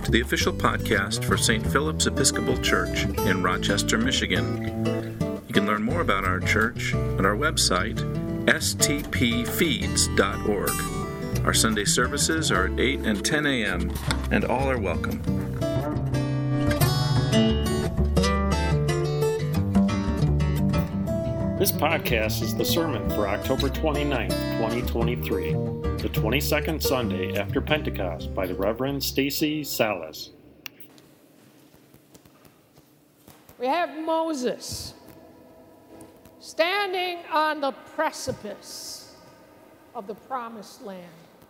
to the official podcast for St. Philip's Episcopal Church in Rochester, Michigan. You can learn more about our church at our website, stpfeeds.org. Our Sunday services are at 8 and 10 a.m., and all are welcome. This podcast is the sermon for October 29th, 2023, the 22nd Sunday after Pentecost by the Reverend Stacy Salas. We have Moses standing on the precipice of the promised land,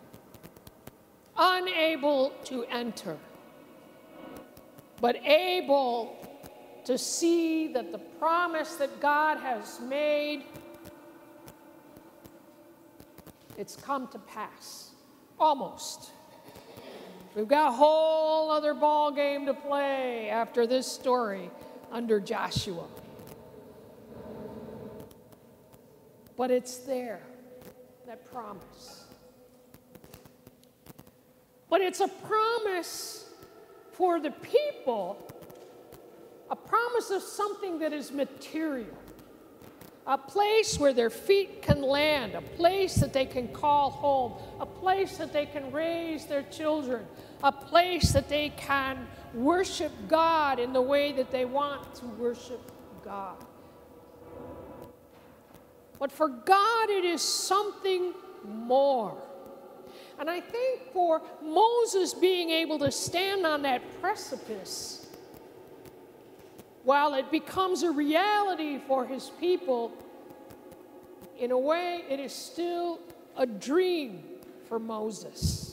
unable to enter, but able to see that the promise that God has made, it's come to pass, almost. We've got a whole other ball game to play after this story under Joshua. But it's there, that promise. But it's a promise for the people, a promise of something that is material, a place where their feet can land, a place that they can call home, a place that they can raise their children, a place that they can worship God in the way that they want to worship God. But for God, it is something more. And I think for Moses being able to stand on that precipice, while it becomes a reality for his people, in a way, it is still a dream for Moses.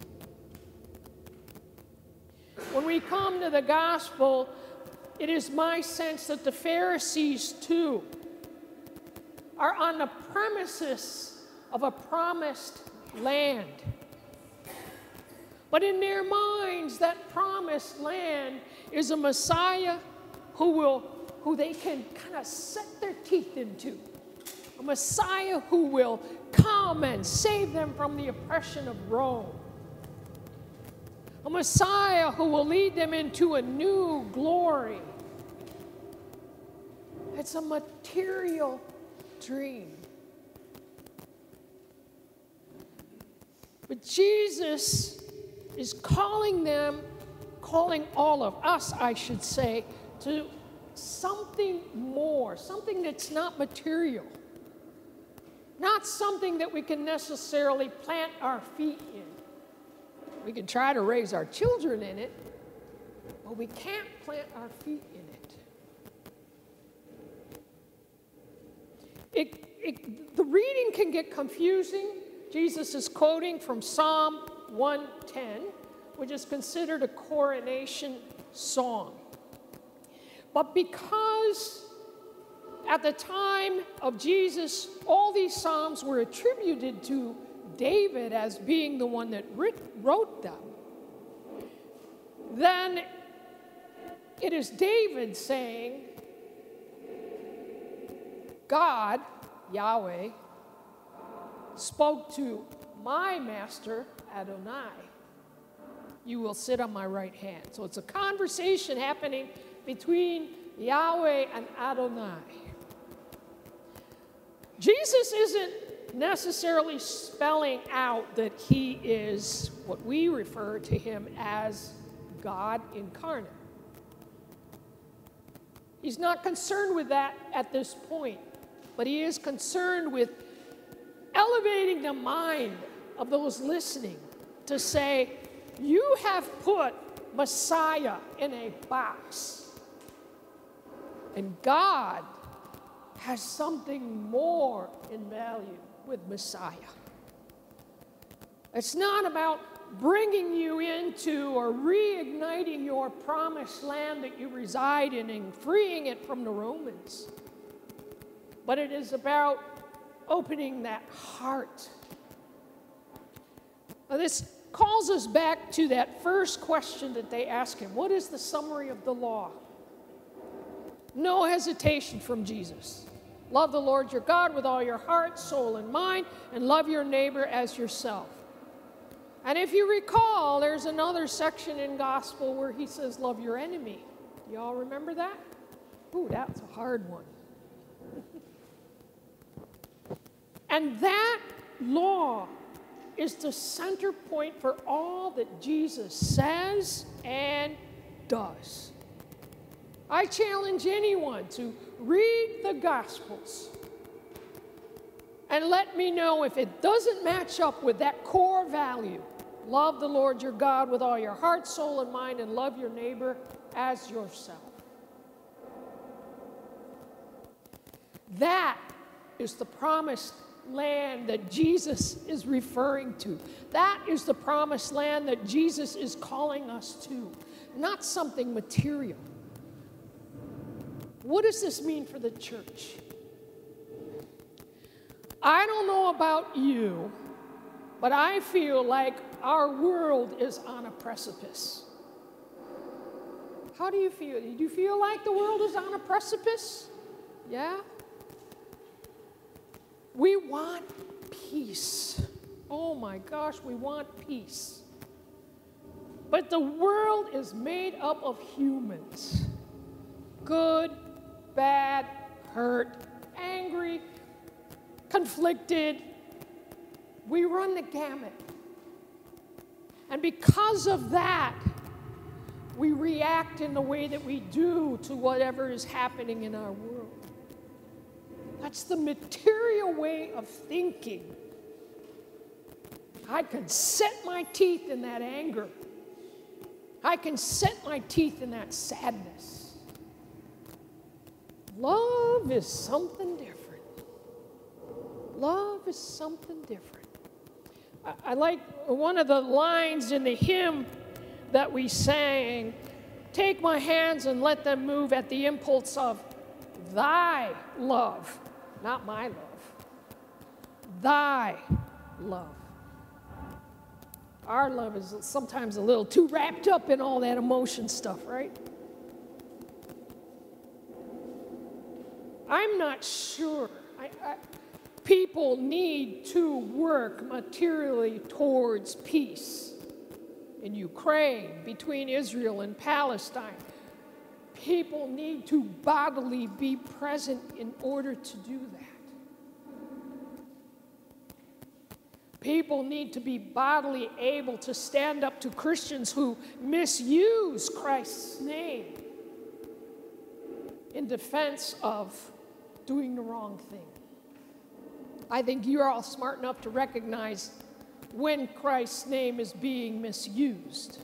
When we come to the gospel, it is my sense that the Pharisees, too, are on the premises of a promised land. But in their minds, that promised land is a Messiah who they can kind of set their teeth into. A Messiah who will come and save them from the oppression of Rome. A Messiah who will lead them into a new glory. It's a material dream. But Jesus is calling all of us, I should say, to something more, something that's not material, not something that we can necessarily plant our feet in. We can try to raise our children in it, but we can't plant our feet in it. The reading can get confusing. Jesus is quoting from Psalm 110, which is considered a coronation song. But because at the time of Jesus, all these psalms were attributed to David as being the one that wrote them, then it is David saying, God, Yahweh, spoke to my master, Adonai. You will sit on my right hand. So it's a conversation happening between Yahweh and Adonai. Jesus isn't necessarily spelling out that he is what we refer to him as God incarnate. He's not concerned with that at this point, but he is concerned with elevating the mind of those listening to say, you have put Messiah in a box. And God has something more in value with Messiah. It's not about bringing you into or reigniting your promised land that you reside in and freeing it from the Romans. But it is about opening that heart. Now, this calls us back to that first question that they asked him. What is the summary of the law? No hesitation from Jesus. Love the Lord your God with all your heart, soul, and mind, and love your neighbor as yourself. And if you recall, there's another section in Gospel where he says, love your enemy. You all remember that? Ooh, that's a hard one. And that law is the center point for all that Jesus says and does. I challenge anyone to read the Gospels and let me know if it doesn't match up with that core value. Love the Lord your God with all your heart, soul, and mind, and love your neighbor as yourself. That is the promised land that Jesus is referring to. That is the promised land that Jesus is calling us to, not something material. What does this mean for the church? I don't know about you, but I feel like our world is on a precipice. How do you feel? Do you feel like the world is on a precipice? Yeah? We want peace. Oh my gosh, we want peace. But the world is made up of humans. Good, bad, hurt, angry, conflicted. We run the gamut. And because of that, we react in the way that we do to whatever is happening in our world. That's the material way of thinking. I can set my teeth in that anger. I can set my teeth in that sadness. Love is something different. Love is something different. I like one of the lines in the hymn that we sang, take my hands and let them move at the impulse of thy love, not my love. Thy love. Our love is sometimes a little too wrapped up in all that emotion stuff, right? I'm not sure. People need to work materially towards peace in Ukraine, between Israel and Palestine. People need to bodily be present in order to do that. People need to be bodily able to stand up to Christians who misuse Christ's name in defense of doing the wrong thing. I think you're all smart enough to recognize when Christ's name is being misused.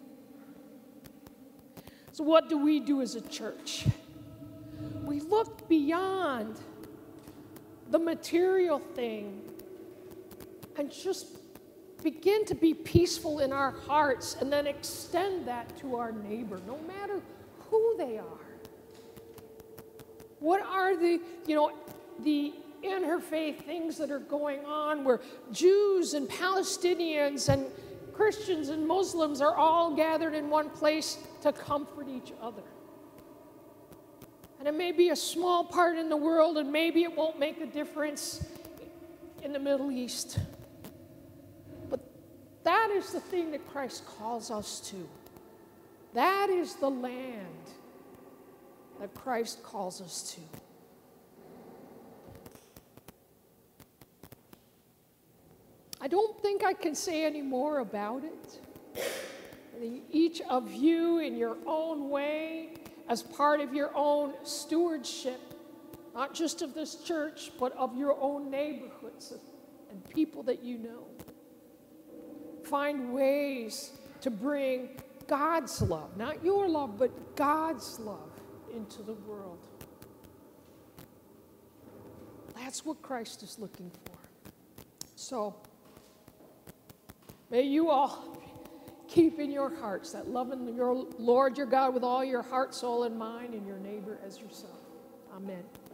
So what do we do as a church? We look beyond the material thing and just begin to be peaceful in our hearts and then extend that to our neighbor, no matter who they are. What are the interfaith things that are going on where Jews and Palestinians and Christians and Muslims are all gathered in one place to comfort each other? And it may be a small part in the world, and maybe it won't make a difference in the Middle East. But that is the thing that Christ calls us to. That is the land that Christ calls us to. I don't think I can say any more about it. I think each of you in your own way, as part of your own stewardship, not just of this church, but of your own neighborhoods and people that you know, find ways to bring God's love, not your love, but God's love into the world. That's what Christ is looking for. So, may you all keep in your hearts that loving your Lord your God with all your heart, soul, and mind, and your neighbor as yourself. Amen.